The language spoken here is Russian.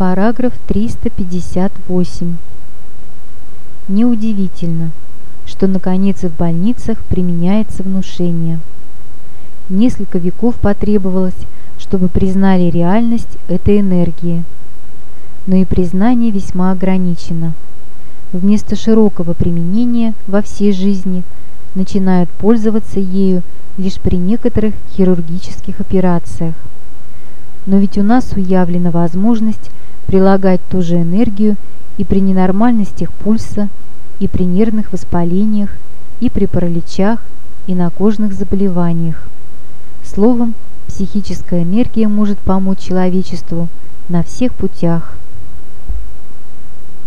Параграф 358. Неудивительно, что наконец и в больницах применяется внушение. Несколько веков потребовалось, чтобы признали реальность этой энергии. Но и признание весьма ограничено. Вместо широкого применения во всей жизни начинают пользоваться ею лишь при некоторых хирургических операциях. Но ведь у нас уявлена возможность прилагать ту же энергию и при ненормальностях пульса, и при нервных воспалениях, и при параличах, и на кожных заболеваниях. Словом, психическая энергия может помочь человечеству на всех путях.